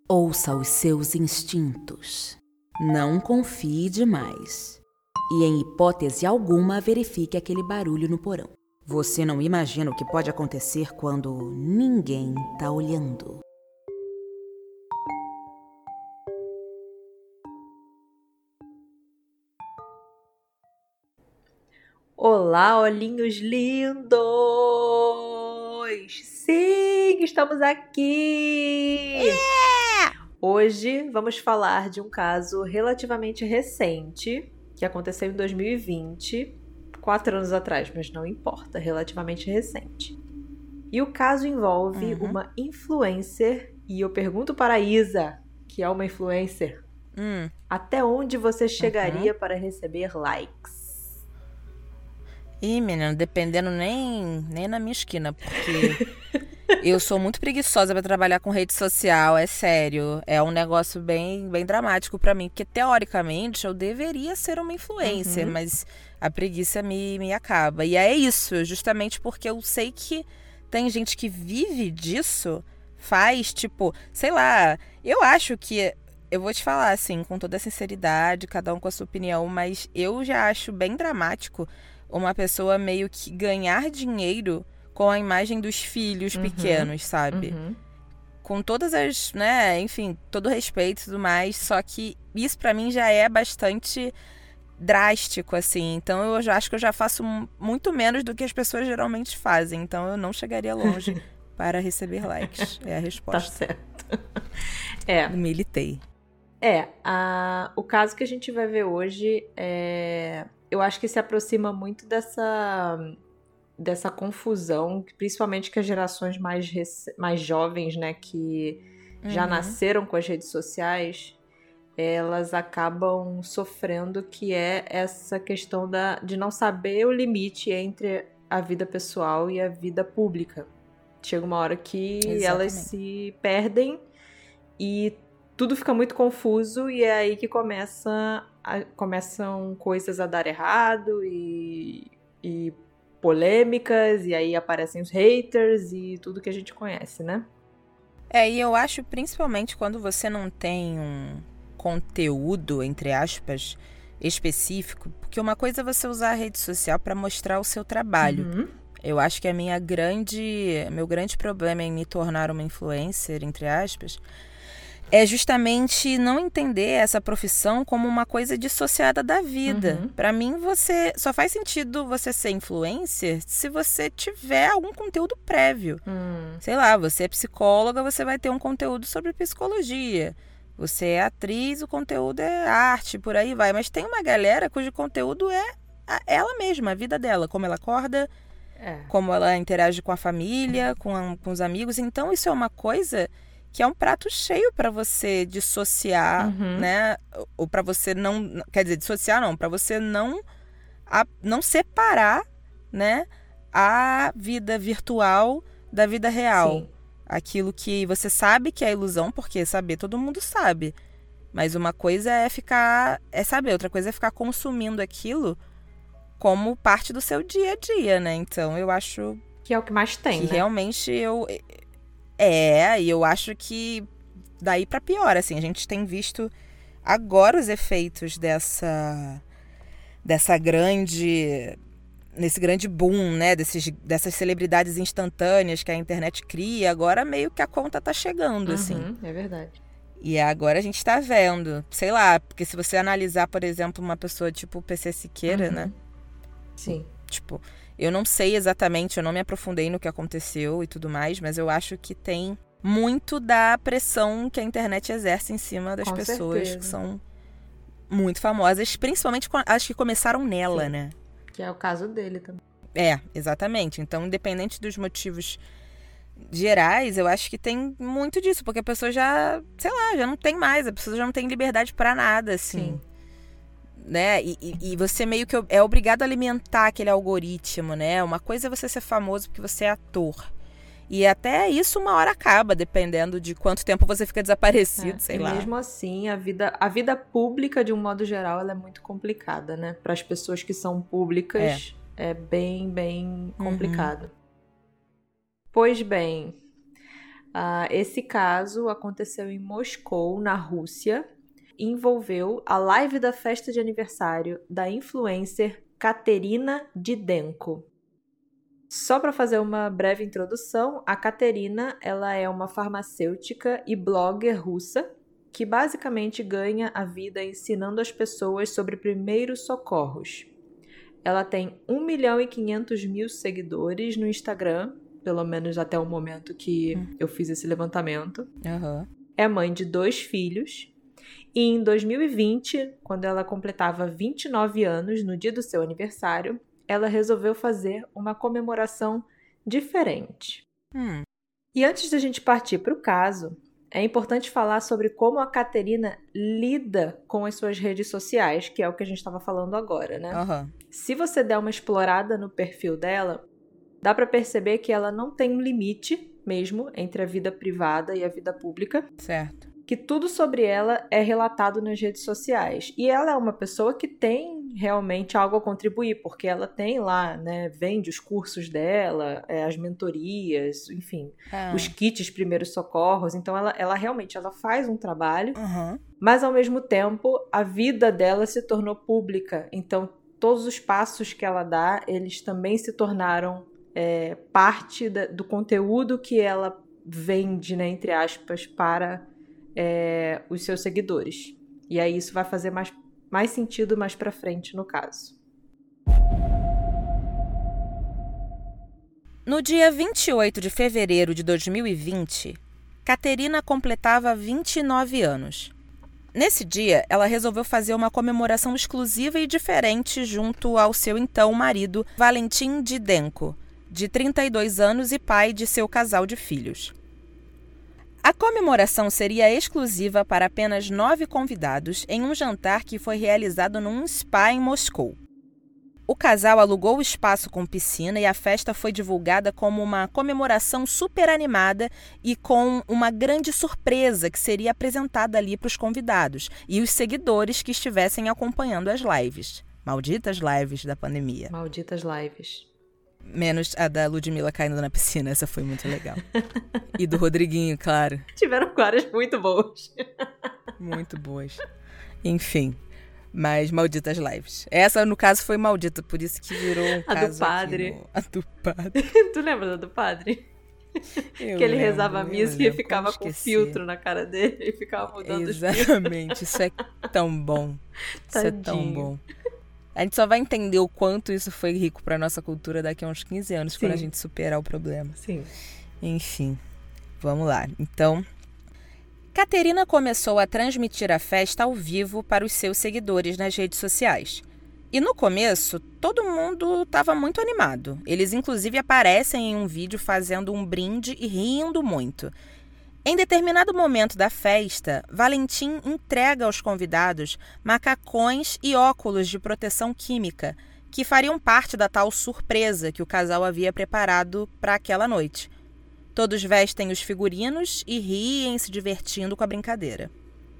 Ouça os seus instintos. Não confie demais. E, em hipótese alguma, verifique aquele barulho no porão. Você não imagina o que pode acontecer quando ninguém tá olhando. Olá, olhinhos lindos! Sim, estamos aqui! Hoje vamos falar de um caso relativamente recente que aconteceu em 2020, 4 anos atrás, mas não importa, relativamente recente. E o caso envolve uma influencer, e eu pergunto para a Isa, que é uma influencer, até onde você chegaria para receber likes? Ih, menina, dependendo nem na minha esquina, porque eu sou muito preguiçosa pra trabalhar com rede social, é sério. É um negócio bem dramático pra mim, porque teoricamente eu deveria ser uma influencer, mas a preguiça me acaba. E é isso, justamente porque eu sei que tem gente que vive disso, faz, tipo, sei lá, eu acho que... Eu vou te falar, assim, com toda a sinceridade, cada um com a sua opinião, mas eu já acho bem dramático uma pessoa meio que ganhar dinheiro com a imagem dos filhos pequenos, sabe? Com todas as, né, enfim, todo o respeito e tudo mais, só que isso pra mim já é bastante drástico, assim. Então eu já acho que eu já faço muito menos do que as pessoas geralmente fazem. Então eu não chegaria longe para receber likes. É a resposta. Tá certo. Militei. O caso que a gente vai ver hoje eu acho que se aproxima muito dessa confusão, principalmente que as gerações mais jovens, né, que já nasceram com as redes sociais, elas acabam sofrendo, que é essa questão de não saber o limite entre a vida pessoal e a vida pública. Chega uma hora que elas se perdem e tudo fica muito confuso, e é aí que começam coisas a dar errado e polêmicas, e aí aparecem os haters e tudo que a gente conhece, né? E eu acho principalmente quando você não tem um conteúdo, entre aspas, específico, porque uma coisa é você usar a rede social para mostrar o seu trabalho. Eu acho que meu grande problema em me tornar uma influencer, entre aspas, é justamente não entender essa profissão como uma coisa dissociada da vida. Pra mim, só faz sentido você ser influencer se você tiver algum conteúdo prévio. Sei lá, você é psicóloga, você vai ter um conteúdo sobre psicologia. Você é atriz, o conteúdo é arte, por aí vai. Mas tem uma galera cujo conteúdo é ela mesma, a vida dela. Como ela acorda, como ela interage com a família, com os amigos. Então, isso é uma coisa que é um prato cheio para você dissociar, né? Ou para você não... Quer dizer, dissociar não. Para você não separar, né, a vida virtual da vida real. Sim. Aquilo que você sabe que é ilusão, porque saber todo mundo sabe. Mas uma coisa é saber, outra coisa é ficar consumindo aquilo como parte do seu dia a dia, né? Então, eu acho... Que é o que mais tem, que né? Realmente e eu acho que daí pra pior, assim, a gente tem visto agora os efeitos nesse grande boom, né, dessas celebridades instantâneas que a internet cria, agora meio que a conta tá chegando, assim. É verdade. E agora a gente tá vendo, sei lá, porque se você analisar, por exemplo, uma pessoa tipo o PC Siqueira, né? Sim. Tipo, eu não sei exatamente, eu não me aprofundei no que aconteceu e tudo mais, mas eu acho que tem muito da pressão que a internet exerce em cima das pessoas que são muito famosas, principalmente as que começaram nela, né? Que é o caso dele também. Exatamente. Então, independente dos motivos gerais, eu acho que tem muito disso, porque a pessoa já, sei lá, já não tem mais, a pessoa já não tem liberdade pra nada, assim. Sim. Né? E você meio que é obrigado a alimentar aquele algoritmo, né? Uma coisa é você ser famoso porque você é ator. E até isso uma hora acaba, dependendo de quanto tempo você fica desaparecido, sei lá. E mesmo assim, a vida pública, de um modo geral, ela é muito complicada, né? Para as pessoas que são públicas, é bem complicado. Pois bem, Esse caso aconteceu em Moscou, na Rússia, e envolveu a live da festa de aniversário da influencer Katerina Didenko. Só para fazer uma breve introdução, a Katerina, ela é uma farmacêutica e blogger russa que basicamente ganha a vida ensinando as pessoas sobre primeiros socorros. Ela tem 1.500.000 seguidores no Instagram, pelo menos até o momento que eu fiz esse levantamento. Uhum. É mãe de 2 filhos. E em 2020, quando ela completava 29 anos, no dia do seu aniversário, ela resolveu fazer uma comemoração diferente. E antes da gente partir para o caso, é importante falar sobre como a Katerina lida com as suas redes sociais, que é o que a gente estava falando agora, né? Uhum. Se você der uma explorada no perfil dela, dá para perceber que ela não tem um limite mesmo entre a vida privada e a vida pública. Certo. Que tudo sobre ela é relatado nas redes sociais. E ela é uma pessoa que tem realmente algo a contribuir, porque ela tem lá, né, vende os cursos dela, as mentorias, enfim, os kits primeiros socorros. Então ela realmente faz um trabalho, mas ao mesmo tempo a vida dela se tornou pública. Então todos os passos que ela dá, eles também se tornaram parte do conteúdo que ela vende, né, entre aspas, para os seus seguidores. E aí isso vai fazer mais sentido mais pra frente no caso. No dia 28 de fevereiro de 2020, Katerina completava 29 anos. Nesse dia, ela resolveu fazer uma comemoração exclusiva e diferente junto ao seu então marido, Valentin Didenko, de 32 anos e pai de seu casal de filhos. A comemoração seria exclusiva para apenas 9 convidados em um jantar que foi realizado num spa em Moscou. O casal alugou o espaço com piscina e a festa foi divulgada como uma comemoração super animada e com uma grande surpresa que seria apresentada ali para os convidados e os seguidores que estivessem acompanhando as lives. Malditas lives da pandemia. Malditas lives. Menos a da Ludmilla caindo na piscina, essa foi muito legal. E do Rodriguinho, claro. Tiveram várias muito boas. Muito boas. Enfim, mas malditas lives. Essa, no caso, foi maldita, por isso que virou um a caso do padre. A do padre. Tu lembra da do padre? Que ele rezava a missa e ficava com filtro na cara dele e ficava mudando os filtros. Exatamente, isso é tão bom. Isso é tão bom. A gente só vai entender o quanto isso foi rico para nossa cultura daqui a uns 15 anos, quando a gente superar o problema. Sim. Enfim, vamos lá. Então, Katerina começou a transmitir a festa ao vivo para os seus seguidores nas redes sociais. E no começo, todo mundo estava muito animado. Eles, inclusive, aparecem em um vídeo fazendo um brinde e rindo muito. Em determinado momento da festa, Valentin entrega aos convidados macacões e óculos de proteção química, que fariam parte da tal surpresa que o casal havia preparado para aquela noite. Todos vestem os figurinos e riem, se divertindo com a brincadeira.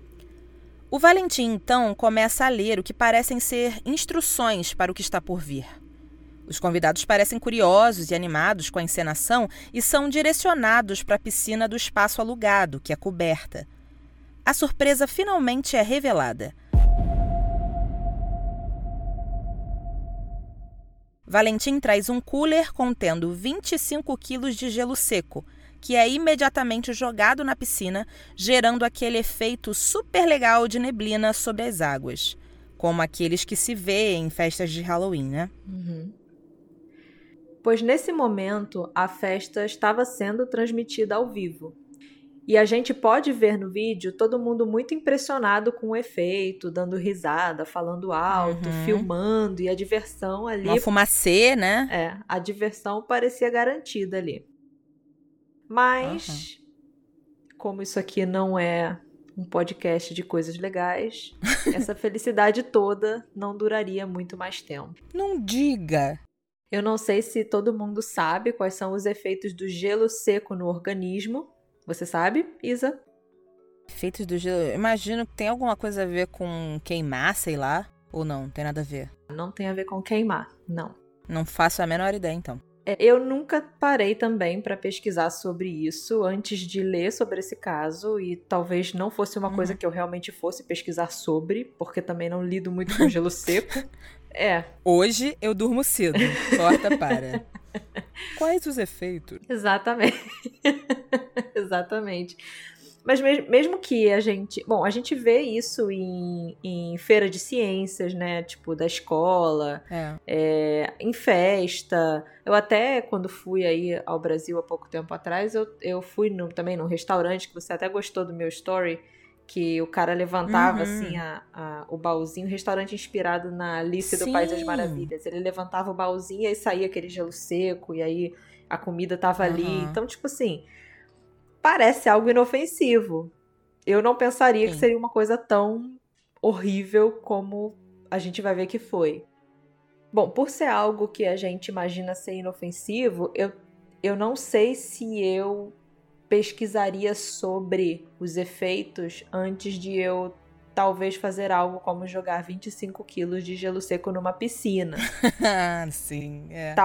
O Valentin, então, começa a ler o que parecem ser instruções para o que está por vir. Os convidados parecem curiosos e animados com a encenação e são direcionados para a piscina do espaço alugado, que é coberta. A surpresa finalmente é revelada. Valentin traz um cooler contendo 25 quilos de gelo seco, que é imediatamente jogado na piscina, gerando aquele efeito super legal de neblina sobre as águas, como aqueles que se vê em festas de Halloween, né? Pois nesse momento a festa estava sendo transmitida ao vivo. E a gente pode ver no vídeo todo mundo muito impressionado com o efeito, dando risada, falando alto, filmando, e a diversão ali... Uma fumacê, né? A diversão parecia garantida ali. Mas, como isso aqui não é um podcast de coisas legais, essa felicidade toda não duraria muito mais tempo. Não diga! Eu não sei se todo mundo sabe quais são os efeitos do gelo seco no organismo. Você sabe, Isa? Efeitos do gelo... Eu imagino que tem alguma coisa a ver com queimar, sei lá. Ou não? Não tem nada a ver? Não tem a ver com queimar, não. Não faço a menor ideia, então. Eu nunca parei também para pesquisar sobre isso antes de ler sobre esse caso, e talvez não fosse uma coisa que eu realmente fosse pesquisar sobre, porque também não lido muito com gelo seco. Hoje eu durmo cedo. Corta para. Quais os efeitos? Exatamente. Exatamente. Mas mesmo que a gente vê isso em feira de ciências, né? Tipo, da escola, em festa. Eu até, quando fui aí ao Brasil há pouco tempo atrás, eu fui também num restaurante, que você até gostou do meu story, que o cara levantava assim o baúzinho, restaurante inspirado na Alice do País das Maravilhas. Ele levantava o baúzinho e aí saía aquele gelo seco, e aí a comida tava ali. Então, tipo assim, parece algo inofensivo. Eu não pensaria que seria uma coisa tão horrível como a gente vai ver que foi. Bom, por ser algo que a gente imagina ser inofensivo, eu não sei se eu pesquisaria sobre os efeitos antes de eu talvez fazer algo como jogar 25 quilos de gelo seco numa piscina. Sim,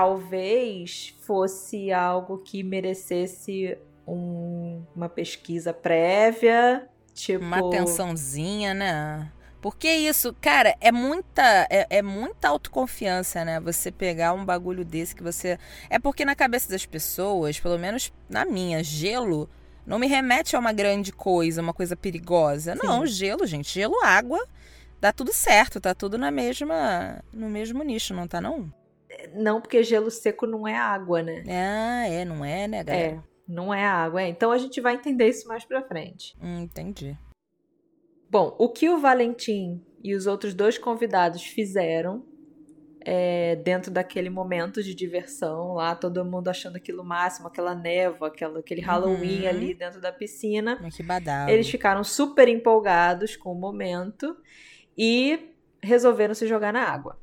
Talvez fosse algo que merecesse uma pesquisa prévia, tipo... Uma atençãozinha, né? Porque isso, cara, é muita autoconfiança, né? Você pegar um bagulho desse que você... É porque na cabeça das pessoas, pelo menos na minha, gelo não me remete a uma grande coisa, uma coisa perigosa. Sim. Não, gelo, gente, gelo, água, dá tudo certo, tá tudo no mesmo nicho, não tá não? Não, porque gelo seco não é água, né? Não é, né, galera? Não é água, Então a gente vai entender isso mais pra frente. Entendi. Bom, o que o Valentim e os outros 2 convidados fizeram dentro daquele momento de diversão lá, todo mundo achando aquilo máximo, aquela névoa, aquele Halloween ali dentro da piscina. Que badalo. Eles ficaram super empolgados com o momento e resolveram se jogar na água.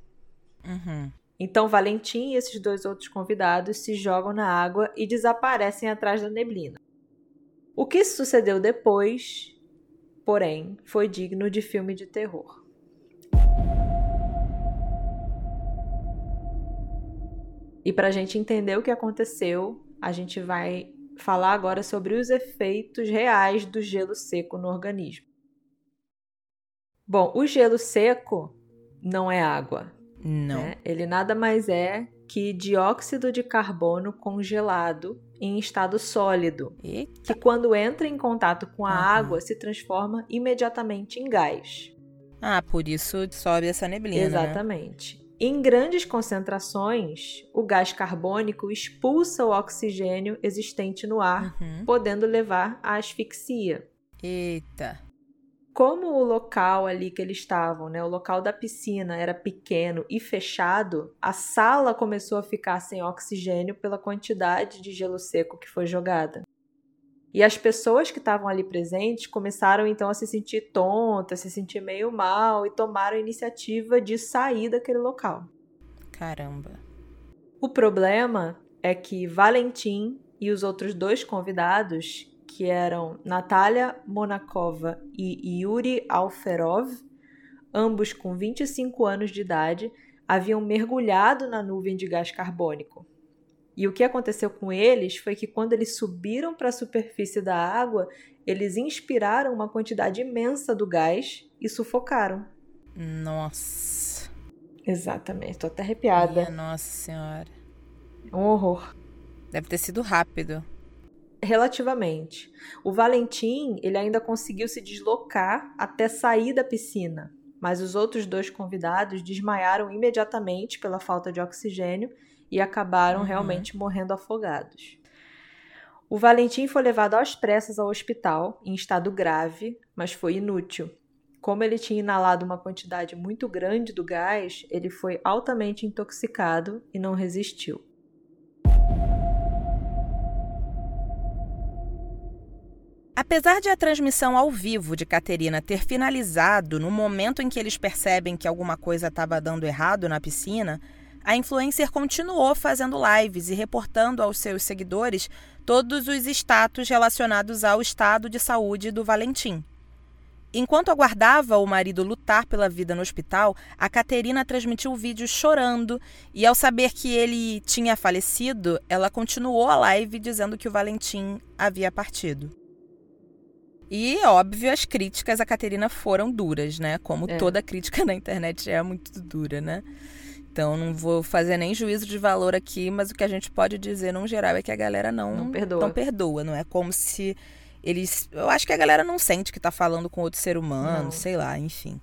Então, Valentim e esses 2 outros convidados se jogam na água e desaparecem atrás da neblina. O que sucedeu depois, porém, foi digno de filme de terror. E para a gente entender o que aconteceu, a gente vai falar agora sobre os efeitos reais do gelo seco no organismo. Bom, o gelo seco não é água. Não. Né? Ele nada mais é que dióxido de carbono congelado em estado sólido, que quando entra em contato com a água se transforma imediatamente em gás. Por isso sobe essa neblina. Exatamente. Né? Em grandes concentrações, o gás carbônico expulsa o oxigênio existente no ar, podendo levar à asfixia. Eita! Como o local ali que eles estavam, né, o local da piscina era pequeno e fechado, a sala começou a ficar sem oxigênio pela quantidade de gelo seco que foi jogada. E as pessoas que estavam ali presentes começaram então a se sentir tontas, se sentir meio mal e tomaram a iniciativa de sair daquele local. Caramba! O problema é que Valentim e os outros 2 convidados, que eram Natália Monakova e Yuri Alferov, ambos com 25 anos de idade, haviam mergulhado na nuvem de gás carbônico. E o que aconteceu com eles foi que quando eles subiram para a superfície da água, eles inspiraram uma quantidade imensa do gás e sufocaram. Nossa! Exatamente, tô até arrepiada. Minha Nossa Senhora. Um horror. Deve ter sido rápido. Relativamente. O Valentim, ele ainda conseguiu se deslocar até sair da piscina, mas os outros 2 convidados desmaiaram imediatamente pela falta de oxigênio e acabaram realmente morrendo afogados. O Valentim foi levado às pressas ao hospital, em estado grave, mas foi inútil. Como ele tinha inalado uma quantidade muito grande do gás, ele foi altamente intoxicado e não resistiu. Apesar de a transmissão ao vivo de Caterina ter finalizado no momento em que eles percebem que alguma coisa estava dando errado na piscina, a influencer continuou fazendo lives e reportando aos seus seguidores todos os status relacionados ao estado de saúde do Valentim. Enquanto aguardava o marido lutar pela vida no hospital, a Caterina transmitiu o vídeo chorando e, ao saber que ele tinha falecido, ela continuou a live dizendo que o Valentim havia partido. E, óbvio, as críticas à Caterina foram duras, né? Como toda crítica na internet é muito dura, né? Então, não vou fazer nem juízo de valor aqui, mas o que a gente pode dizer, no geral, é que a galera não perdoa. Não é como se eles... Eu acho que a galera não sente que tá falando com outro ser humano, sei lá, enfim.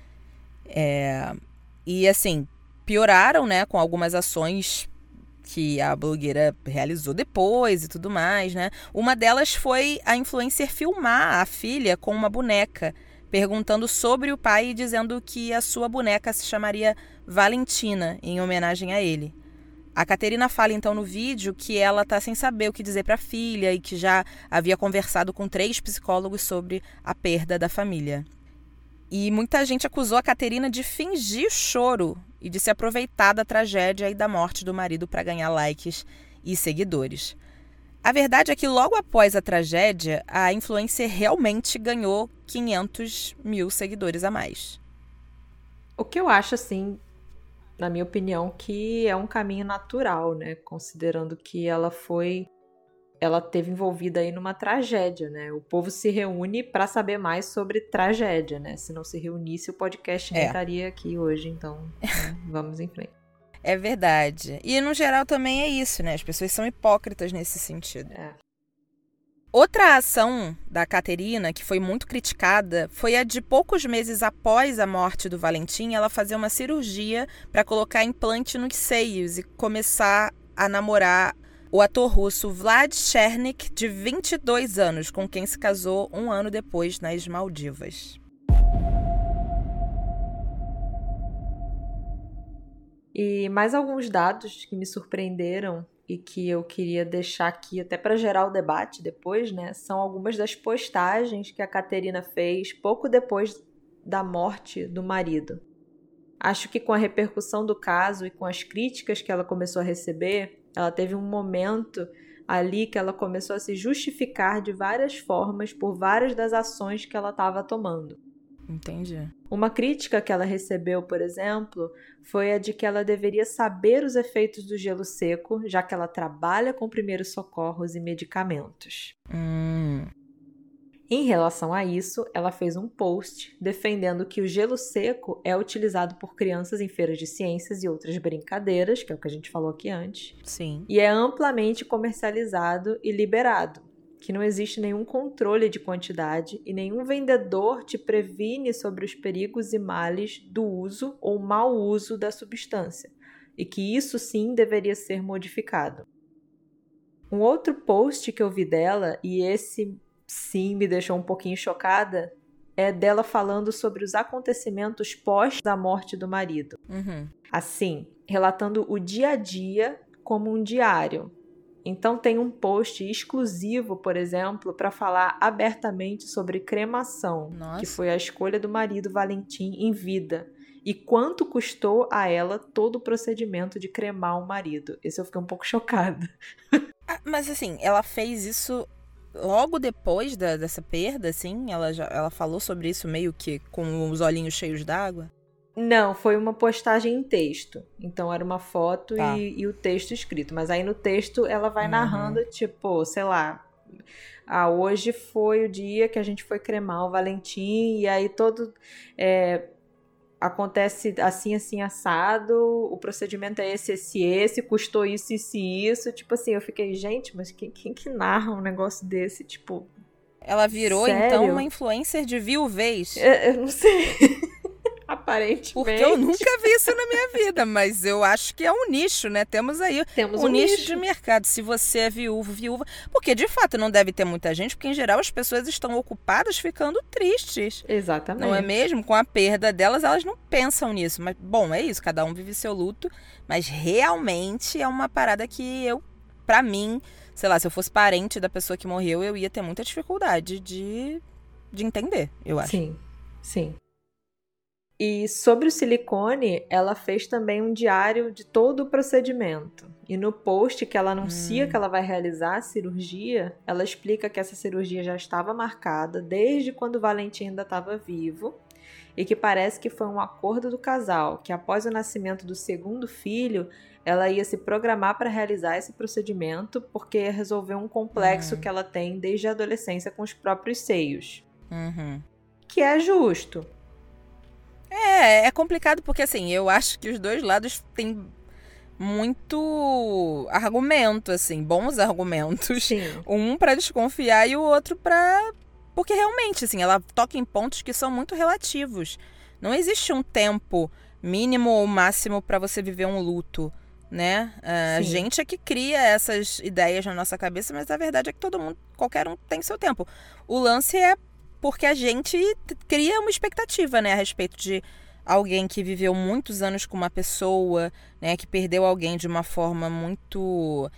E, assim, pioraram, né, com algumas ações que a blogueira realizou depois e tudo mais, né? Uma delas foi a influencer filmar a filha com uma boneca, perguntando sobre o pai e dizendo que a sua boneca se chamaria Valentina, em homenagem a ele. A Caterina fala então no vídeo que ela está sem saber o que dizer para a filha e que já havia conversado com 3 psicólogos sobre a perda da família. E muita gente acusou a Caterina de fingir choro e de se aproveitar da tragédia e da morte do marido para ganhar likes e seguidores. A verdade é que logo após a tragédia, a influencer realmente ganhou 500 mil seguidores a mais. O que eu acho, assim, na minha opinião, que é um caminho natural, né? Considerando que ela teve envolvida aí numa tragédia, né? O povo se reúne para saber mais sobre tragédia, né? Se não se reunisse, o podcast não estaria aqui hoje, então né? Vamos em frente. É verdade. E no geral também é isso, né? As pessoas são hipócritas nesse sentido. Outra ação da Caterina, que foi muito criticada, foi a de poucos meses após a morte do Valentim, ela fazer uma cirurgia para colocar implante nos seios e começar a namorar o ator russo Vlad Chernik, de 22 anos, com quem se casou 1 ano depois nas Maldivas. E mais alguns dados que me surpreenderam e que eu queria deixar aqui até para gerar o debate depois, né? São algumas das postagens que a Caterina fez pouco depois da morte do marido. Acho que com a repercussão do caso e com as críticas que ela começou a receber, ela teve um momento ali que ela começou a se justificar de várias formas por várias das ações que ela estava tomando. Entendi. Uma crítica que ela recebeu, por exemplo, foi a de que ela deveria saber os efeitos do gelo seco, já que ela trabalha com primeiros socorros e medicamentos. Em relação a isso, ela fez um post defendendo que o gelo seco é utilizado por crianças em feiras de ciências e outras brincadeiras, que é o que a gente falou aqui antes. Sim. E é amplamente comercializado e liberado, que não existe nenhum controle de quantidade e nenhum vendedor te previne sobre os perigos e males do uso ou mau uso da substância, e que isso sim deveria ser modificado. Um outro post que eu vi dela, e esse sim me deixou um pouquinho chocada, é dela falando sobre os acontecimentos pós da morte do marido. Assim, relatando o dia a dia como um diário. Então tem um post exclusivo, por exemplo, para falar abertamente sobre cremação, que foi a escolha do marido Valentim em vida, e quanto custou a ela todo o procedimento de cremar o marido. Esse eu fiquei um pouco chocada. Mas assim, ela fez isso logo depois dessa perda, assim? Ela falou sobre isso meio que com os olhinhos cheios d'água? Não, foi uma postagem em texto. Então era uma foto e o texto escrito. Mas aí no texto ela vai narrando, tipo, sei lá, hoje foi o dia que a gente foi cremar o Valentim, e aí todo acontece assim, assim, assado, o procedimento é esse, custou isso, isso. Tipo assim, eu fiquei, gente, mas quem que narra um negócio desse? Tipo, ela virou, sério? Então, uma influencer de viuvez. Eu não sei. Aparentemente. Porque eu nunca vi isso na minha vida, mas eu acho que é um nicho, né? Temos aí um nicho de mercado. Se você é viúva. Porque, de fato, não deve ter muita gente, porque, em geral, as pessoas estão ocupadas ficando tristes. Exatamente. Não é mesmo? Com a perda delas, elas não pensam nisso. Mas, bom, é isso. Cada um vive seu luto. Mas, realmente, é uma parada que pra mim, sei lá, se eu fosse parente da pessoa que morreu, eu ia ter muita dificuldade de entender, eu acho. Sim. E sobre o silicone, ela fez também um diário de todo o procedimento. E no post que ela anuncia que ela vai realizar a cirurgia, ela explica que essa cirurgia já estava marcada desde quando o Valentim ainda estava vivo e que parece que foi um acordo do casal, que após o nascimento do segundo filho, ela ia se programar para realizar esse procedimento porque ia resolver um complexo que ela tem desde a adolescência com os próprios seios. Que é justo. É complicado porque, assim, eu acho que os dois lados têm muito argumento, assim, bons argumentos. Sim. Um pra desconfiar e o outro pra... Porque realmente, assim, ela toca em pontos que são muito relativos. Não existe um tempo mínimo ou máximo pra você viver um luto, né? A gente é que cria essas ideias na nossa cabeça, mas a verdade é que todo mundo, qualquer um tem seu tempo. O lance é porque a gente cria uma expectativa, né, a respeito de alguém que viveu muitos anos com uma pessoa, né, que perdeu alguém de uma forma muito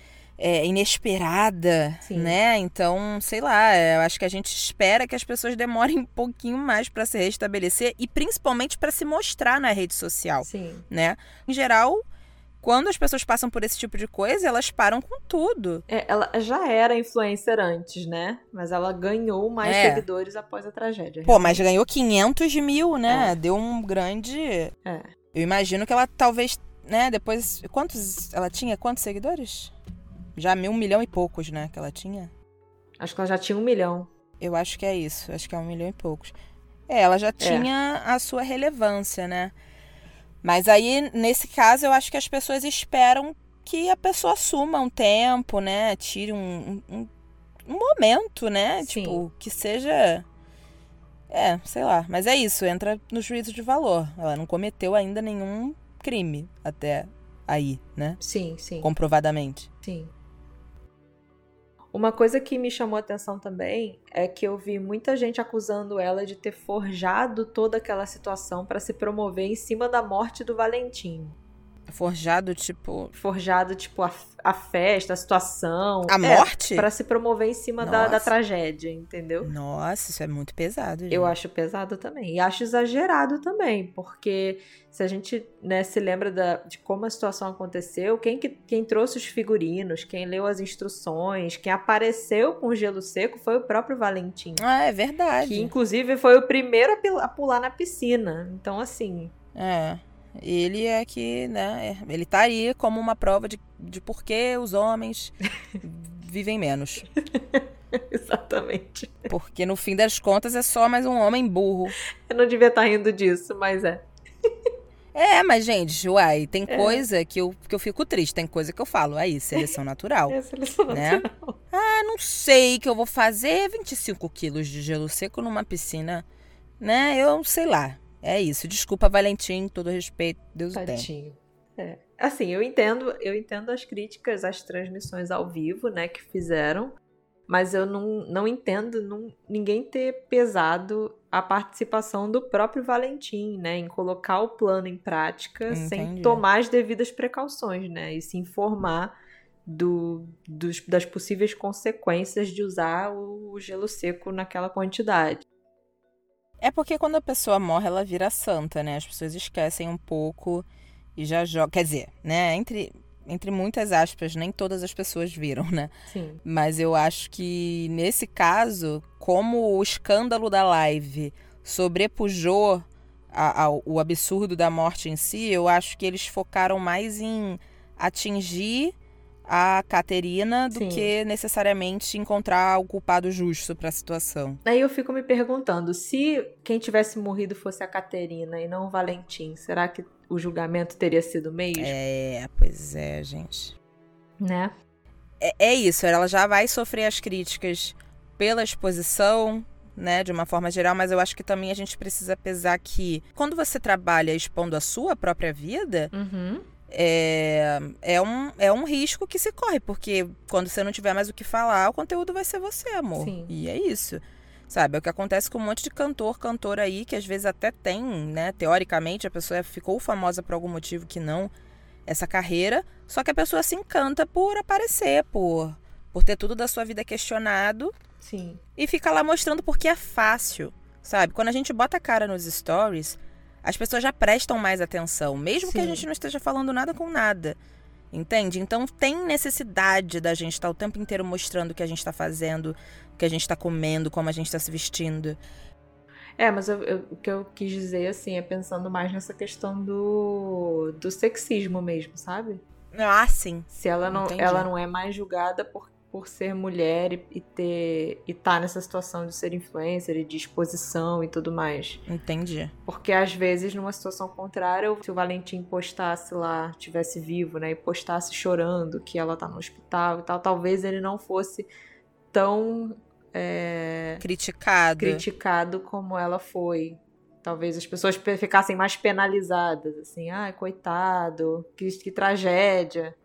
inesperada, né? Então, sei lá, eu acho que a gente espera que as pessoas demorem um pouquinho mais para se restabelecer e principalmente para se mostrar na rede social, né? Em geral, quando as pessoas passam por esse tipo de coisa, elas param com tudo. Ela já era influencer antes, né? Mas ela ganhou mais seguidores após a tragédia. Pô, mas ganhou 500 mil, né? Deu um grande... Eu imagino que ela talvez, né, depois... Ela tinha quantos seguidores? Já 1 milhão e poucos, né, que ela tinha? Acho que ela já tinha 1 milhão. Eu acho que é isso, acho que é 1 milhão e poucos. Ela já tinha a sua relevância, né? Mas aí, nesse caso, eu acho que as pessoas esperam que a pessoa assuma um tempo, né? Tire um momento, né? Tipo, que seja... sei lá. Mas é isso, entra no juízo de valor. Ela não cometeu ainda nenhum crime até aí, né? Sim. Comprovadamente. Sim. Uma coisa que me chamou a atenção também é que eu vi muita gente acusando ela de ter forjado toda aquela situação para se promover em cima da morte do Valentim. Forjado, tipo... Forjado, tipo, a festa, a situação. A morte? Pra se promover em cima da tragédia, entendeu? Nossa, isso é muito pesado, gente. Eu acho pesado também. E acho exagerado também, porque se a gente, né, se lembra de como a situação aconteceu, quem trouxe os figurinos, quem leu as instruções, quem apareceu com o gelo seco foi o próprio Valentim. Ah, é verdade. Que, inclusive, foi o primeiro a pular na piscina. Então, assim... Ele é que, né, ele tá aí como uma prova de por que os homens vivem menos. Exatamente. Porque no fim das contas é só mais um homem burro. Eu não devia estar rindo disso, mas é. Mas gente, uai, tem coisa que eu fico triste, tem coisa que eu falo, aí, seleção natural. Seleção natural. Não sei o que eu vou fazer, 25 quilos de gelo seco numa piscina, né, eu sei lá. É isso. Desculpa, Valentim, todo respeito, Deus o tenha. Assim, eu entendo as críticas às transmissões ao vivo, né, que fizeram, mas eu não entendo ninguém ter pesado a participação do próprio Valentim, né, em colocar o plano em prática sem tomar as devidas precauções, né, e se informar das possíveis consequências de usar o gelo seco naquela quantidade. É porque quando a pessoa morre, ela vira santa, né? As pessoas esquecem um pouco e já jogam... Quer dizer, né? Entre muitas aspas, nem todas as pessoas viram, né? Sim. Mas eu acho que, nesse caso, como o escândalo da live sobrepujou o absurdo da morte em si, eu acho que eles focaram mais em atingir a Caterina do que necessariamente encontrar o culpado justo para a situação. Aí eu fico me perguntando, se quem tivesse morrido fosse a Caterina e não o Valentim, será que o julgamento teria sido o mesmo? Pois é, gente. Né? É isso, ela já vai sofrer as críticas pela exposição, né, de uma forma geral, mas eu acho que também a gente precisa pesar que quando você trabalha expondo a sua própria vida... É um risco que se corre, porque quando você não tiver mais o que falar, o conteúdo vai ser você, amor. Sim. E é isso. Sabe, é o que acontece com um monte de cantora aí, que às vezes até tem, né, teoricamente, a pessoa ficou famosa por algum motivo que não, essa carreira, só que a pessoa se encanta por aparecer, por ter tudo da sua vida questionado. Sim. E fica lá mostrando porque é fácil, sabe? Quando a gente bota a cara nos stories... as pessoas já prestam mais atenção, mesmo que a Sim. gente não esteja falando nada com nada. Entende? Então tem necessidade da gente estar o tempo inteiro mostrando o que a gente está fazendo, o que a gente está comendo, como a gente está se vestindo. Mas o que eu quis dizer, assim, é pensando mais nessa questão do sexismo mesmo, sabe? Ah, sim. Se ela Entendi. não é mais julgada por ser mulher e tá nessa situação de ser influencer e de exposição e tudo mais. Entendi. Porque às vezes, numa situação contrária, se o Valentim postasse lá, tivesse vivo, né, e postasse chorando que ela tá no hospital e tal, talvez ele não fosse tão criticado como ela foi. Talvez as pessoas ficassem mais penalizadas, assim, ai, coitado, que tragédia.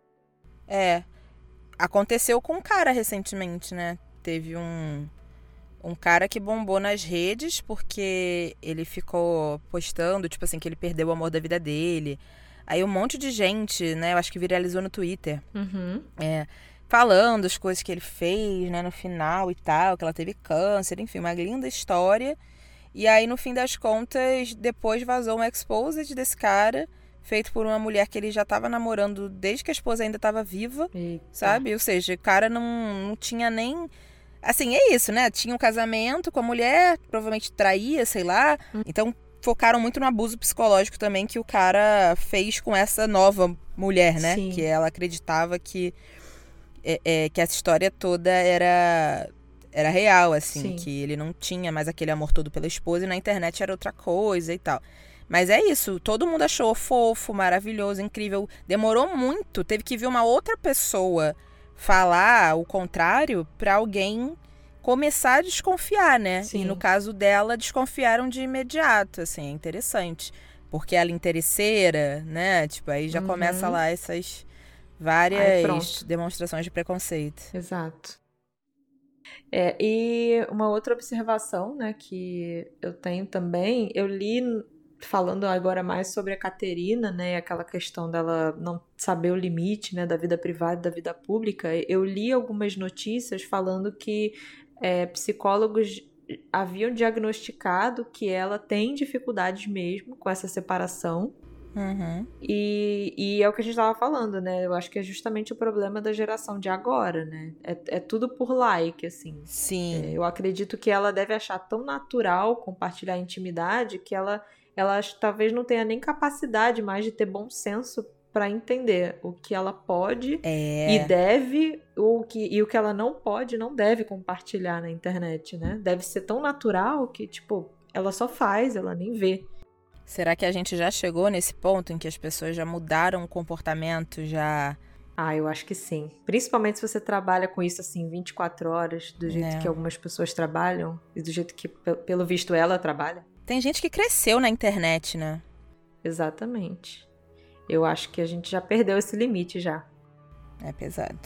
Aconteceu com um cara recentemente, né? Teve um cara que bombou nas redes porque ele ficou postando, tipo assim, que ele perdeu o amor da vida dele. Aí um monte de gente, né? Eu acho que viralizou no Twitter. Uhum. Falando as coisas que ele fez, né? No final e tal, que ela teve câncer, enfim, uma linda história. E aí, no fim das contas, depois vazou um exposed desse cara, feito por uma mulher que ele já estava namorando desde que a esposa ainda estava viva, Eita. sabe? Ou seja, o cara não tinha nem... Assim, é isso, né? Tinha um casamento com a mulher, provavelmente traía, sei lá. Então, focaram muito no abuso psicológico também que o cara fez com essa nova mulher, né? Sim. Que ela acreditava que essa história toda era real, assim. Sim. Que ele não tinha mais aquele amor todo pela esposa e na internet era outra coisa e tal. Mas é isso, todo mundo achou fofo, maravilhoso, incrível. Demorou muito, teve que vir uma outra pessoa falar o contrário pra alguém começar a desconfiar, né? Sim. E no caso dela, desconfiaram de imediato, assim, é interessante. Porque ela é interesseira, né? Tipo, aí já começa lá essas várias demonstrações de preconceito. Exato. E uma outra observação, né, que eu tenho também, eu li, falando agora mais sobre a Caterina, né, aquela questão dela não saber o limite, né, da vida privada e da vida pública, eu li algumas notícias falando que psicólogos haviam diagnosticado que ela tem dificuldades mesmo com essa separação. Uhum. E é o que a gente estava falando, né? Eu acho que é justamente o problema da geração de agora, né? É tudo por like, assim. Sim. Eu acredito que ela deve achar tão natural compartilhar intimidade que ela talvez não tenha nem capacidade mais de ter bom senso para entender o que ela pode e deve, e o que ela não pode e não deve compartilhar na internet, né? Deve ser tão natural que, tipo, ela só faz, ela nem vê. Será que a gente já chegou nesse ponto em que as pessoas já mudaram o comportamento, já... Eu acho que sim. Principalmente se você trabalha com isso, assim, 24 horas, do jeito que algumas pessoas trabalham e do jeito que, pelo visto, ela trabalha. Tem gente que cresceu na internet, né? Exatamente. Eu acho que a gente já perdeu esse limite já. É pesado.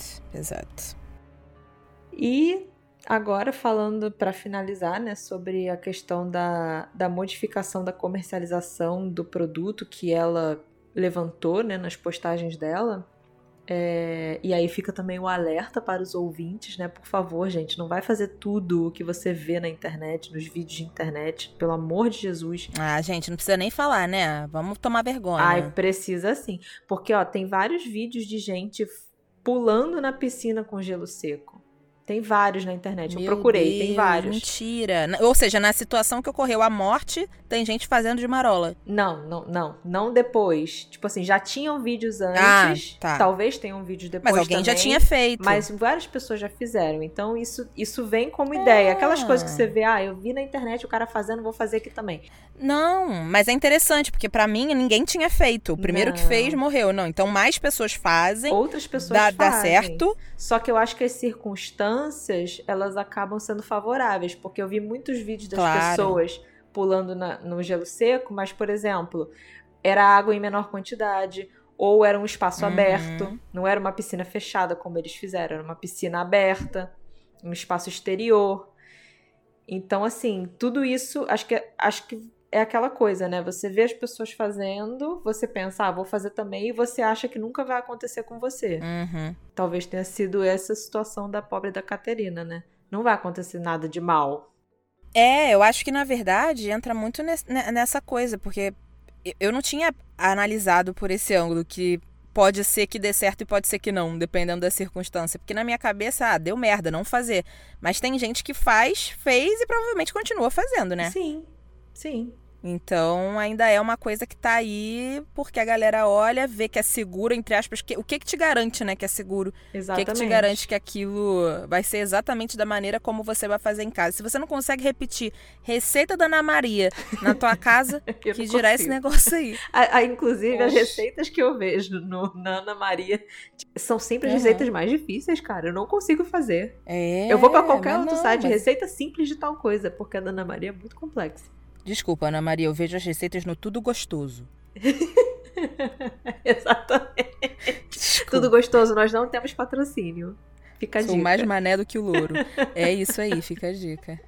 E agora, falando para finalizar, né, sobre a questão da modificação da comercialização do produto que ela levantou, né, nas postagens dela. E aí fica também o alerta para os ouvintes, né? Por favor, gente, não vai fazer tudo o que você vê na internet, nos vídeos de internet, pelo amor de Jesus. Gente, não precisa nem falar, né? Vamos tomar vergonha. Precisa sim. Porque, tem vários vídeos de gente pulando na piscina com gelo seco. Tem vários na internet, eu procurei, tem vários. Mentira. Ou seja, na situação que ocorreu a morte, tem gente fazendo de marola. Não depois. Tipo assim, já tinham vídeos antes, talvez tenham vídeos depois também. Mas alguém também, já tinha feito. Mas várias pessoas já fizeram, então isso vem como ideia. Aquelas coisas que você vê, eu vi na internet o cara fazendo, vou fazer aqui também. Não, mas é interessante, porque pra mim ninguém tinha feito. O primeiro que fez morreu. Não, então mais pessoas fazem. Outras pessoas fazem. Dá certo. Só que eu acho que as circunstâncias, elas acabam sendo favoráveis, porque eu vi muitos vídeos das pessoas pulando no gelo seco, mas, por exemplo, era água em menor quantidade, ou era um espaço aberto, não era uma piscina fechada como eles fizeram, era uma piscina aberta, um espaço exterior. Então, assim, tudo isso, acho que é aquela coisa, né? Você vê as pessoas fazendo, você pensa, vou fazer também, e você acha que nunca vai acontecer com você. Talvez tenha sido essa situação da pobre da Caterina, né? Não vai acontecer nada de mal. Eu acho que na verdade entra muito nessa coisa, porque eu não tinha analisado por esse ângulo que pode ser que dê certo e pode ser que não, dependendo da circunstância. Porque na minha cabeça, deu merda, não fazer. Mas tem gente que fez e provavelmente continua fazendo, né? Sim, sim. Então, ainda é uma coisa que tá aí porque a galera olha, vê que é seguro, entre aspas. O que te garante, né, que é seguro? Exatamente. O que te garante que aquilo vai ser exatamente da maneira como você vai fazer em casa? Se você não consegue repetir receita da Ana Maria na tua casa, que dirá esse negócio aí. Inclusive, as receitas que eu vejo na Ana Maria são sempre receitas mais difíceis, cara. Eu não consigo fazer. Eu vou pra qualquer outro site, receita simples de tal coisa, porque a da Ana Maria é muito complexa. Desculpa, Ana Maria, eu vejo as receitas no Tudo Gostoso. Exatamente. Desculpa. Tudo Gostoso, nós não temos patrocínio. Fica a dica. Sou mais mané do que o louro. É isso aí, fica a dica.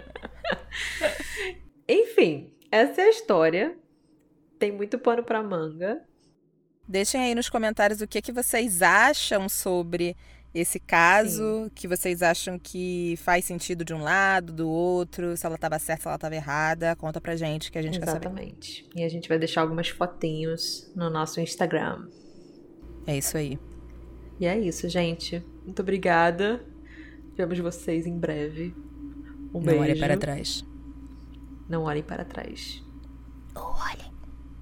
Enfim, essa é a história. Tem muito pano pra manga. Deixem aí nos comentários o que vocês acham sobre esse caso, que vocês acham que faz sentido de um lado, do outro, se ela estava certa, se ela estava errada. Conta pra gente que a gente quer saber. Exatamente. E a gente vai deixar algumas fotinhos no nosso Instagram. É isso aí. E é isso, gente. Muito obrigada. Vemos vocês em breve. Um beijo. Não olhem para trás. Não olhem para trás. Ou olhem.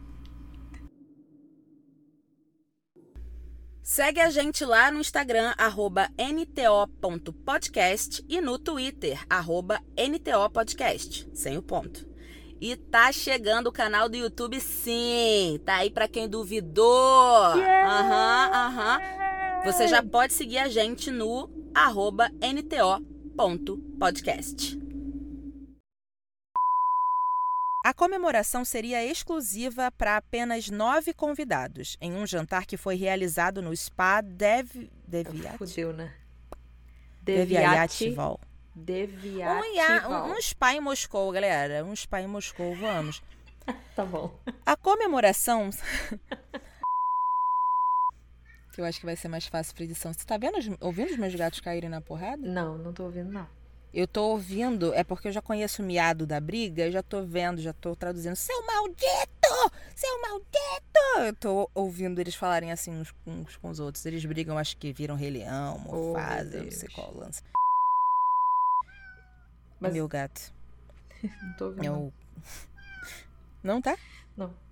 Segue a gente lá no Instagram, @nto.podcast e no Twitter, @ntopodcast, sem o ponto. E tá chegando o canal do YouTube, sim! Tá aí pra quem duvidou! Você já pode seguir a gente no @nto.podcast. A comemoração seria exclusiva para apenas 9 convidados, em um jantar que foi realizado no Spa Fudeu, né? Deviatival. Deviatival. Um spa em Moscou, galera. Um spa em Moscou, vamos. Tá bom. A comemoração... que eu acho que vai ser mais fácil pra edição. Você tá ouvindo os meus gatos caírem na porrada? Não tô ouvindo, não. Eu tô ouvindo, é porque eu já conheço o miado da briga, eu já tô vendo, já tô traduzindo. Seu maldito! Seu maldito! Eu tô ouvindo eles falarem assim uns com os outros. Eles brigam, acho que viram Rei Leão, Mufasa, não sei qual lança. Mas... meu gato. Não tô ouvindo. Não tá? Não.